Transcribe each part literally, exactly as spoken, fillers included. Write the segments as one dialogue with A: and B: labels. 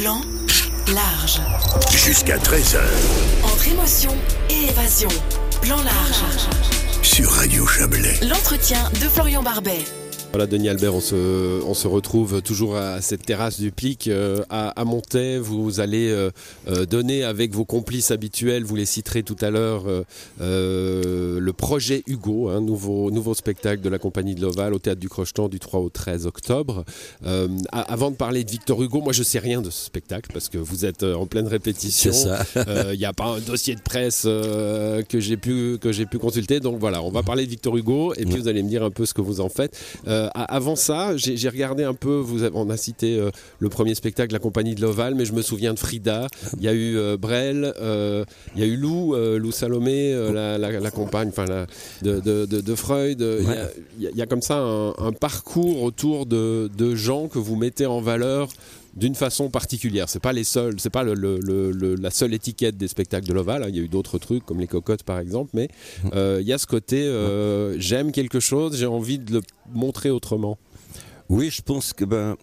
A: Plan large.
B: Jusqu'à treize heures.
A: Entre émotion et évasion. Plan large.
B: Sur Radio Chablais.
A: L'entretien de Florian Barbet.
C: Voilà, Denis Albert, on se, on se retrouve toujours à cette terrasse du Plic euh, à, à Montaix. Vous allez euh, euh, donner avec vos complices habituels, vous les citerez tout à l'heure, euh, euh, le projet Hugo, un hein, nouveau, nouveau spectacle de la compagnie de l'Oval au Théâtre du Crocheton du trois au treize octobre. Euh, à, avant de parler de Victor Hugo, moi je ne sais rien de ce spectacle parce que vous êtes en pleine répétition.
D: C'est ça.
C: Il euh, n'y a pas un dossier de presse euh, que j'ai pu, que j'ai pu consulter. Donc voilà, on va parler de Victor Hugo et puis vous allez me dire un peu ce que vous en faites. Euh, Avant ça, j'ai, j'ai regardé un peu, vous avez, on a cité euh, le premier spectacle, La Compagnie de l'Oval, mais je me souviens de Frida, il y a eu euh, Brel, euh, il y a eu Lou, euh, Lou Salomé, euh, la, la, la compagne enfin, la, de, de, de, de Freud. Il ouais. y, y, y a comme ça un, un parcours autour de, de gens que vous mettez en valeur d'une façon particulière. C'est pas les seuls, c'est pas le, le, le, la seule étiquette des spectacles de l'Oval. Il y a eu d'autres trucs comme les cocottes par exemple, mais euh, il y a ce côté euh, j'aime quelque chose, j'ai envie de le montrer autrement.
D: Oui, je pense que ben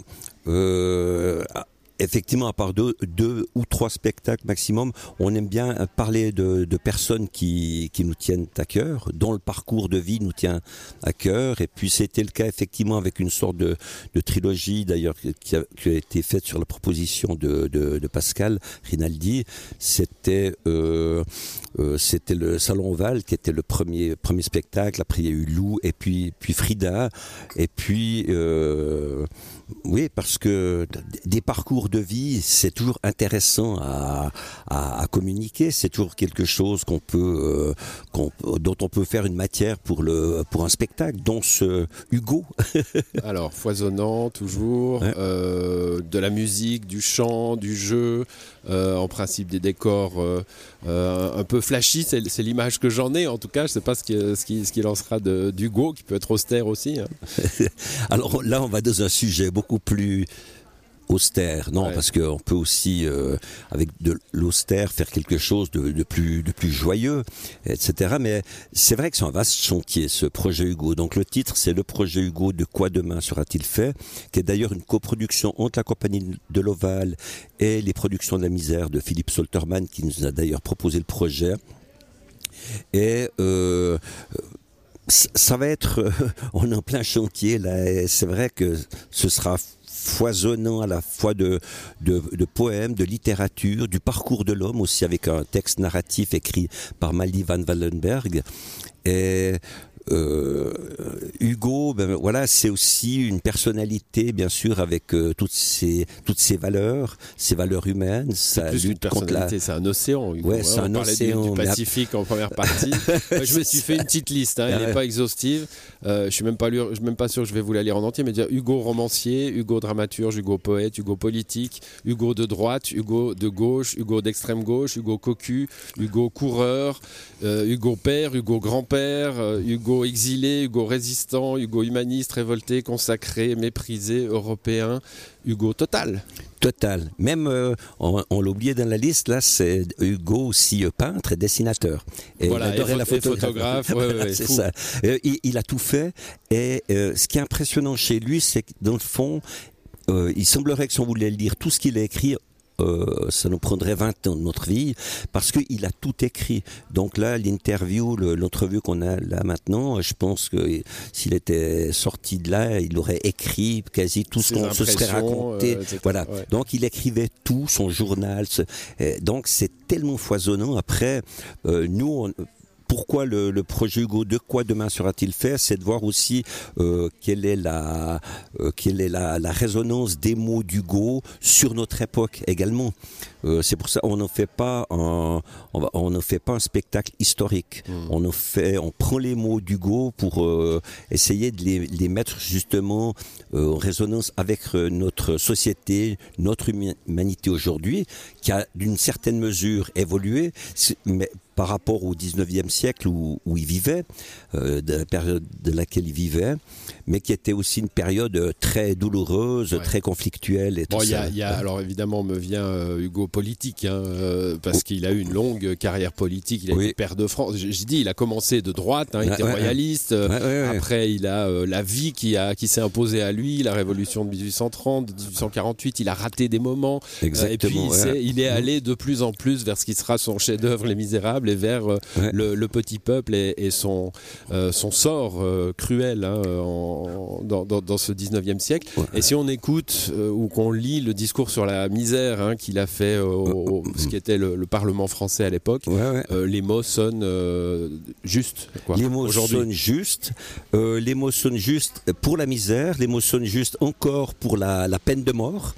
D: euh, effectivement, à part deux, deux ou trois spectacles maximum, on aime bien parler de, de personnes qui, qui nous tiennent à cœur, dont le parcours de vie nous tient à cœur. Et puis c'était le cas effectivement avec une sorte de, de trilogie d'ailleurs qui a, qui a été faite sur la proposition de, de, de Pascal Rinaldi. C'était euh, euh, c'était le Salon Oval qui était le premier premier spectacle. Après il y a eu Lou et puis puis Frida et puis euh, oui, parce que des parcours de vie, c'est toujours intéressant à, à, à communiquer. C'est toujours quelque chose qu'on peut, euh, qu'on, dont on peut faire une matière pour le pour un spectacle. Dont ce Hugo.
C: Alors foisonnant toujours, ouais. euh, de la musique, du chant, du jeu. Euh, en principe des décors euh, euh, un peu flashy, c'est, c'est l'image que j'en ai en tout cas. Je ne sais pas ce qui, ce qui, ce qui lancera de, d'Hugo, qui peut être austère aussi. Hein.
D: Alors là, on va dans un sujet beaucoup plus austère, non, ouais. Parce qu'on peut aussi, euh, avec de l'austère, faire quelque chose de, de, plus, de plus joyeux, et cetera. Mais c'est vrai que c'est un vaste chantier, ce projet Hugo. Donc le titre, c'est le projet Hugo, de quoi demain sera-t-il fait, qui est d'ailleurs une coproduction entre la compagnie de l'Oval et les productions de la misère de Philippe Solterman, qui nous a d'ailleurs proposé le projet. Et euh, ça va être, on est en plein chantier là, et c'est vrai que ce sera foisonnant à la fois de, de, de poèmes, de littérature, du parcours de l'homme aussi, avec un texte narratif écrit par Maldi van Wallenberg. Et Euh, Hugo, ben voilà, c'est aussi une personnalité, bien sûr, avec euh, toutes ses toutes ses valeurs, ses valeurs humaines.
C: C'est plus qu'une personnalité, la... c'est un océan. Hugo,
D: ouais,
C: hein,
D: c'est
C: on
D: un
C: parlait
D: océan.
C: Du, du Pacifique mais... en première partie. Moi, je me suis fait une petite liste. Hein, elle n'est pas exhaustive. Euh, je suis même pas lu, je suis même pas sûr que je vais vous la lire en entier, mais dire Hugo romancier, Hugo dramaturge, Hugo poète, Hugo politique, Hugo de droite, Hugo de gauche, Hugo d'extrême gauche, Hugo cocu, Hugo coureur, euh, Hugo père, Hugo grand-père, euh, Hugo exilé, Hugo résistant, Hugo humaniste, révolté, consacré, méprisé, européen, Hugo total.
D: Total. Même, euh, on, on l'a oublié dans la liste, là, c'est Hugo aussi euh, peintre et dessinateur. Et
C: voilà,
D: il adorait
C: et,
D: la
C: photographe. photographe ouais,
D: voilà,
C: ouais,
D: c'est
C: fou.
D: ça. Euh, il, il a tout fait. Et euh, ce qui est impressionnant chez lui, c'est que dans le fond, euh, il semblerait que si on voulait lire tout ce qu'il a écrit, Euh, ça nous prendrait vingt ans de notre vie, parce qu'il a tout écrit. Donc là, l'interview, le, l'entrevue qu'on a là maintenant, je pense que s'il était sorti de là, il aurait écrit quasi tout ce qu'on se serait raconté. Euh, voilà. Ouais. Donc il écrivait tout, son journal. Ce, donc c'est tellement foisonnant. Après, euh, nous, on, pourquoi le, le projet Hugo, de quoi demain sera-t-il fait, c'est de voir aussi euh, quelle est la euh, quelle est la, la résonance des mots d'Hugo sur notre époque également. Euh, c'est pour ça on n'en fait pas un on, va, on ne fait pas un spectacle historique. Mmh. On en fait, on prend les mots d'Hugo pour euh, essayer de les, les mettre justement euh, en résonance avec euh, notre société, notre humanité aujourd'hui, qui a d'une certaine mesure évolué, mais par rapport au dix-neuvième siècle où, où il vivait, euh, de la période de laquelle il vivait, mais qui était aussi une période très douloureuse, ouais. très conflictuelle et tout
C: bon,
D: ça.
C: Y a, y a, alors évidemment, me vient euh, Hugo politique, hein, euh, parce oh. qu'il a eu une longue carrière politique, il a oui. été père de France. J'ai dit, il a commencé de droite, hein, il ouais, était ouais, royaliste. Ouais, ouais, ouais. Après, il a euh, la vie qui, a, qui s'est imposée à lui, la révolution de dix-huit cent trente, dix-huit cent quarante-huit, il a raté des moments.
D: Exactement,
C: euh, et puis, il, ouais. il est allé de plus en plus vers ce qui sera son chef-d'œuvre, Les Misérables, et vers euh, ouais. le, le petit peuple et, et son, euh, son sort euh, cruel hein, en, dans, dans, dans ce dix-neuvième siècle. Ouais. Et si on écoute euh, ou qu'on lit le discours sur la misère hein, qu'il a fait au, au, ce qui était le, le Parlement français à l'époque, ouais, ouais. Euh, les mots sonnent euh, justes. Quoi,
D: les mots
C: aujourd'hui.
D: sonnent justes. Euh, les mots sonnent justes pour la misère. Les mots sonnent justes encore pour la, la peine de mort.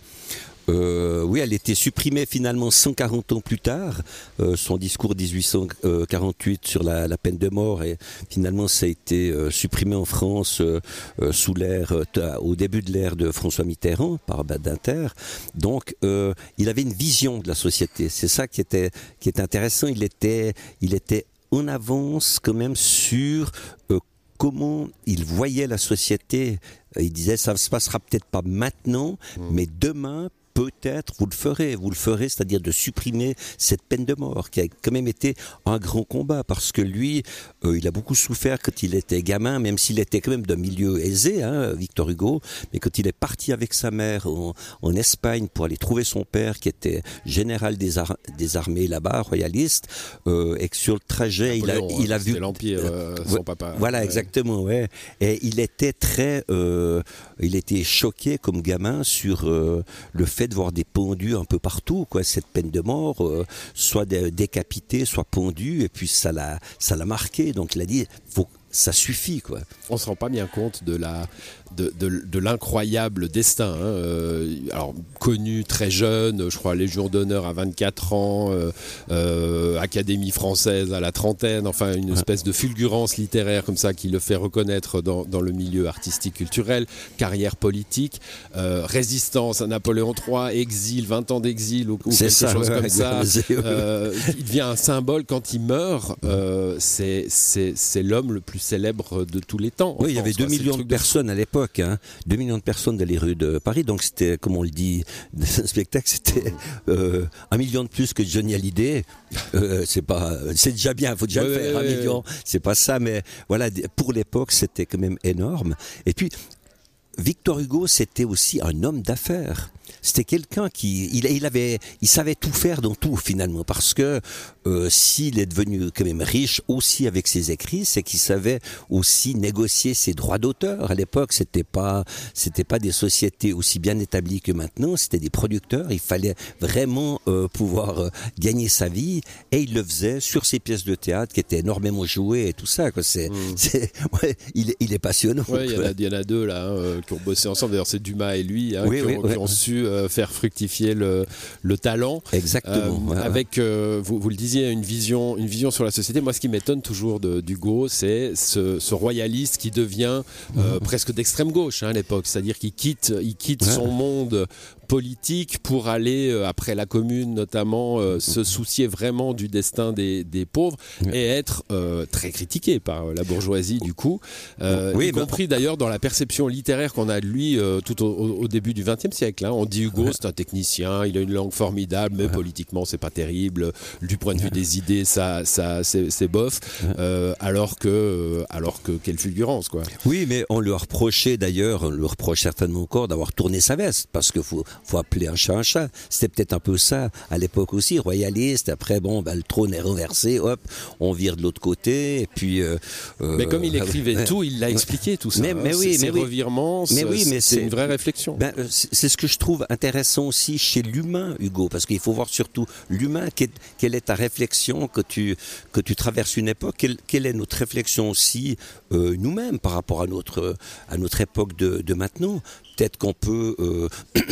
D: Euh, oui, elle était supprimée finalement cent quarante ans plus tard. Euh, son discours dix-huit cent quarante-huit sur la, la peine de mort, et finalement ça a été euh, supprimé en France euh, euh, sous l'ère, euh, au début de l'ère de François Mitterrand par Badinter. Donc, euh, il avait une vision de la société. C'est ça qui était qui est intéressant. Il était il était en avance quand même sur euh, comment il voyait la société. Il disait ça ne se passera peut-être pas maintenant, mmh. mais demain. Peut-être vous le ferez, vous le ferez, c'est-à-dire de supprimer cette peine de mort qui a quand même été un grand combat parce que lui, euh, il a beaucoup souffert quand il était gamin, même s'il était quand même d'un milieu aisé, hein, Victor Hugo, mais quand il est parti avec sa mère en, en Espagne pour aller trouver son père qui était général des, ar- des armées là-bas, royaliste, euh, et que sur le trajet, Napoléon, il a, il a vu
C: l'empire, euh, son
D: euh,
C: papa.
D: Voilà, ouais. exactement, ouais. Et il était très, euh, il était choqué comme gamin sur euh, le fait de voir des pendus un peu partout, quoi. Cette peine de mort, euh, soit décapité, soit pendu, et puis ça l'a, ça l'a marqué. Donc il a dit, faut, ça suffit, quoi.
C: On se rend pas bien compte de la, de, de, de l'incroyable destin. Hein. Euh, alors connu très jeune, je crois Légion d'honneur à vingt-quatre ans, euh, euh, Académie française à la trentaine. Enfin une espèce de fulgurance littéraire comme ça qui le fait reconnaître dans, dans le milieu artistique culturel. Carrière politique, euh, résistance à Napoléon trois, exil, vingt ans d'exil ou, ou quelque
D: ça,
C: chose
D: ouais,
C: comme
D: ouais,
C: ça. Euh, il devient un symbole quand il meurt. Euh, c'est, c'est, c'est l'homme le plus célèbre de tous les temps.
D: Oui, il y avait deux millions de personnes à l'époque, hein, deux millions de personnes dans les rues de Paris, donc c'était, comme on le dit dans un spectacle, c'était euh, un million de plus que Johnny Hallyday. Euh, c'est pas, c'est déjà bien, faut déjà ouais, le faire, ouais, un ouais, million. Ouais. C'est pas ça, mais voilà, pour l'époque, c'était quand même énorme. Et puis, Victor Hugo, c'était aussi un homme d'affaires. C'était quelqu'un qui, il, il avait, il savait tout faire dans tout finalement, parce que euh, s'il est devenu quand même riche aussi avec ses écrits, c'est qu'il savait aussi négocier ses droits d'auteur. À l'époque, c'était pas, c'était pas des sociétés aussi bien établies que maintenant. C'était des producteurs. Il fallait vraiment euh, pouvoir euh, gagner sa vie, et il le faisait sur ses pièces de théâtre qui étaient énormément jouées et tout ça. Quoi. C'est, mmh. c'est, ouais, il, il est passionnant.
C: Ouais, il y en a, il y en a deux là hein, qui ont bossé ensemble. D'ailleurs, c'est Dumas et lui hein, oui, qui, oui, ont, oui. qui ont su euh, faire fructifier le, le talent.
D: Exactement.
C: Euh, ouais, avec, euh, vous, vous le disiez, une vision, une vision sur la société. Moi, ce qui m'étonne toujours de, d'Hugo, c'est ce, ce royaliste qui devient euh, mmh. presque d'extrême gauche hein, à l'époque. C'est-à-dire qu'il quitte, il quitte ouais. son monde politique pour aller, euh, après la Commune notamment, euh, se soucier vraiment du destin des, des pauvres ouais. et être euh, très critiqué par la bourgeoisie du coup, euh, oui, y compris bah... d'ailleurs dans la perception littéraire qu'on a de lui euh, tout au, au début du vingtième siècle. Hein. On dit Hugo, ouais. c'est un technicien, il a une langue formidable, mais ouais. politiquement c'est pas terrible. Du point de vue ouais. des idées, ça, ça, c'est, c'est bof. Ouais. Euh, alors que, euh, alors que quelle fulgurance quoi.
D: Oui, mais on lui reprochait d'ailleurs, on lui reproche certainement encore d'avoir tourné sa veste, parce que faut faut appeler un chat un chat. C'était peut-être un peu ça à l'époque aussi, royaliste. Après, bon, bah, le trône est renversé, hop, on vire de l'autre côté. Et puis, euh,
C: mais comme il écrivait euh, tout, il l'a expliqué tout ça.
D: Mais, mais oui,
C: ces
D: mais
C: revirements,
D: mais oui, mais
C: c'est, c'est une vraie réflexion.
D: Ben, c'est ce que je trouve intéressant aussi chez l'humain, Hugo, parce qu'il faut voir surtout l'humain. Quelle, quelle est ta réflexion que tu que tu traverses une époque? Quelle, quelle est notre réflexion aussi euh, nous-mêmes par rapport à notre à notre époque de, de maintenant? Peut-être qu'on peut euh,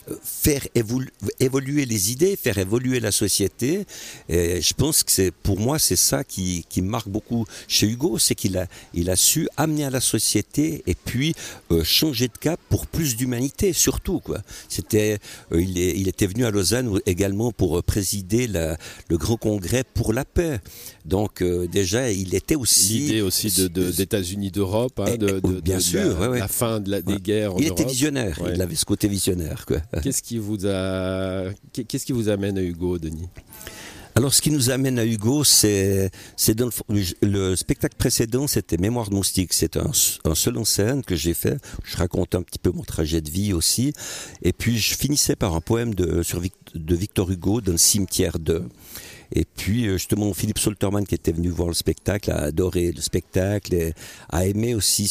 D: faire évolu- évoluer les idées, faire évoluer la société. Et je pense que c'est, pour moi, c'est ça qui, qui marque beaucoup chez Hugo, c'est qu'il a, il a su amener à la société et puis euh, changer de cap pour plus d'humanité, surtout, quoi. C'était, euh, il, est, il était venu à Lausanne également pour euh, présider la, le grand congrès pour la paix. Donc euh, déjà, il était aussi
C: l'idée aussi de, de, d'États-Unis d'Europe, hein, de, de,
D: bien
C: de,
D: sûr,
C: de la,
D: ouais, ouais.
C: la fin de la, des
D: ouais.
C: guerres. En
D: il
C: Europe.
D: était visionnaire,
C: ouais.
D: il avait ce côté visionnaire, quoi.
C: Qu'est-ce qui vous a, qu'est-ce qui vous amène à Hugo, Denis?
D: Alors, ce qui nous amène à Hugo, c'est, c'est dans le, le spectacle précédent, c'était Mémoire de moustique. C'est un, un seul en scène que j'ai fait. Je raconte un petit peu mon trajet de vie aussi. Et puis, je finissais par un poème de, sur, de Victor Hugo dans le cimetière de. Et puis, justement, Philippe Solterman, qui était venu voir le spectacle, a adoré le spectacle et a aimé aussi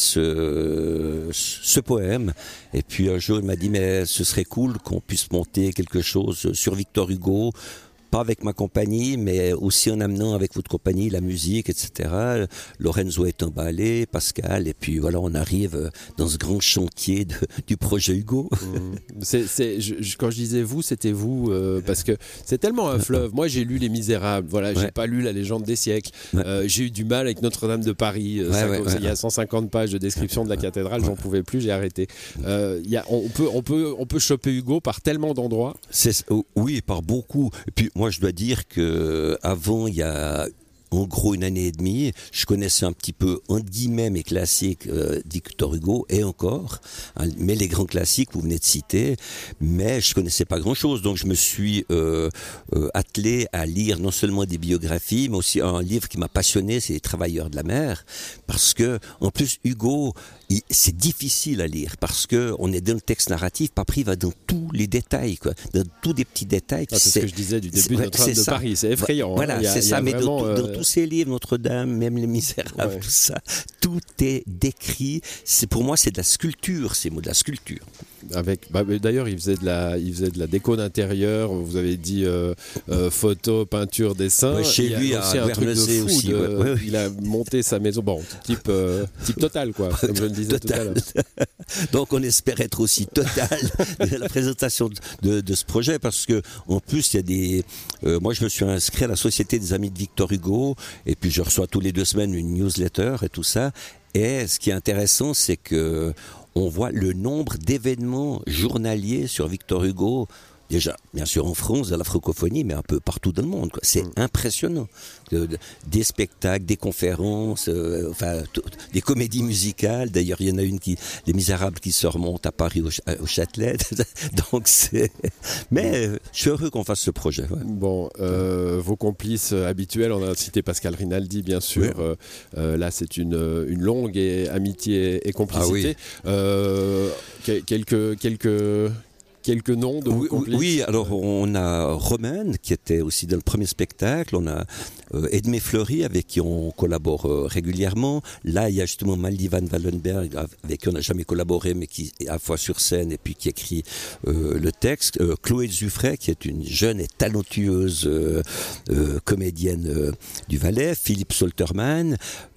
D: ce, ce poème. Et puis, un jour, il m'a dit, mais ce serait cool qu'on puisse monter quelque chose sur Victor Hugo, pas avec ma compagnie, mais aussi en amenant avec votre compagnie la musique, et cetera. Lorenzo est emballé, Pascal, et puis voilà, on arrive dans ce grand chantier de, du projet Hugo.
C: Mmh. C'est, c'est, je, je, quand je disais vous, c'était vous, euh, parce que c'est tellement un fleuve. Moi, j'ai lu Les Misérables, voilà, j'ai ouais. pas lu La Légende des siècles. Ouais. Euh, j'ai eu du mal avec Notre-Dame de Paris. Ouais, ça, ouais, il y a cent cinquante pages de description de la cathédrale, j'en pouvais plus, j'ai arrêté. Euh, y a, on peut, on peut, on peut choper Hugo par tellement d'endroits.
D: C'est, oui, par beaucoup. Et puis moi, je dois dire que avant, il y a en gros une année et demie, je connaissais un petit peu, entre guillemets, mes classiques euh, Victor Hugo, et encore, hein, mais les grands classiques, vous venez de citer, mais je connaissais pas grand-chose, donc je me suis euh, euh, attelé à lire non seulement des biographies, mais aussi un livre qui m'a passionné, c'est Les Travailleurs de la mer, parce que, en plus, Hugo, il, c'est difficile à lire, parce que on est dans le texte narratif, Papri va dans tous les détails, quoi, dans tous des petits détails.
C: Ah, c'est, c'est ce que je disais du début de Notre-Dame de Paris, c'est effrayant.
D: Voilà,
C: hein. Il y a,
D: c'est
C: il y
D: ça,
C: a
D: mais
C: vraiment,
D: dans,
C: euh...
D: dans tous ces livres, Notre-Dame, même Les Misérables, ouais. tout ça, tout est décrit. C'est, pour moi, c'est de la sculpture, ces mots de la sculpture.
C: Avec, bah, d'ailleurs, il faisait de la, il faisait de la déco d'intérieur. Vous avez dit euh, euh, photo, peinture, dessin.
D: Ouais, chez lui, il y a aussi un truc de fou. Aussi, de,
C: ouais, ouais, ouais. Il a monté sa maison, bon, type, euh, type total, quoi, comme je le disais
D: total.
C: tout à l'heure.
D: Donc, on espère être aussi total de la présentation de, de ce projet, parce que en plus, il y a des. Euh, moi, je me suis inscrit à la Société des Amis de Victor Hugo, et puis je reçois tous les deux semaines une newsletter et tout ça. Et ce qui est intéressant, c'est que on voit le nombre d'événements journaliers sur Victor Hugo, déjà, bien sûr en France, dans la francophonie, mais un peu partout dans le monde, quoi. C'est mmh. impressionnant. De, de, des spectacles, des conférences, euh, enfin, t- des comédies musicales. D'ailleurs, il y en a une qui, Les Misérables, qui se remonte à Paris au, au Châtelet. Donc, c'est. Mais euh, je suis heureux qu'on fasse ce projet. Ouais.
C: Bon, euh, vos complices habituels, on a cité Pascal Rinaldi, bien sûr. Oui. Euh, euh, là, c'est une, une longue et, amitié et complicité. Ah, oui. euh, que, quelques, quelques, quelques noms de vos
D: oui,
C: complices.
D: Oui, alors on a Romaine, qui était aussi dans le premier spectacle. On a euh, Edmé Fleury, avec qui on collabore euh, régulièrement. Là, il y a justement Maldi Van Wallenberg, avec qui on n'a jamais collaboré, mais qui est à la fois sur scène et puis qui écrit euh, le texte. Euh, Chloé Zuffray, qui est une jeune et talentueuse euh, euh, comédienne euh, du Valais. Philippe Solterman.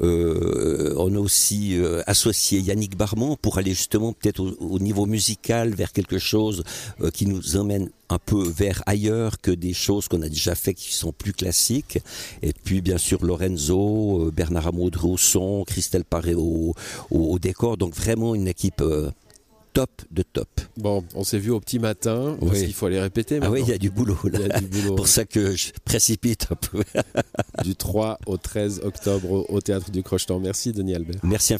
D: Euh, on a aussi euh, associé Yannick Barmont pour aller justement peut-être au, au niveau musical vers quelque chose euh, qui nous emmène un peu vers ailleurs que des choses qu'on a déjà fait qui sont plus classiques. Et puis bien sûr Lorenzo, Bernard Amaudre au son, Christelle Paré au, au, au décor. Donc vraiment une équipe euh, top de top.
C: Bon, on s'est vu au petit matin, parce oui. qu'il faut aller répéter maintenant.
D: Ah oui, il y a du boulot là.
C: Il y a du boulot.
D: Pour ça que je précipite un peu.
C: Du trois au treize octobre au Théâtre du Crochetan. Merci Denis Albert.
D: Merci infiniment.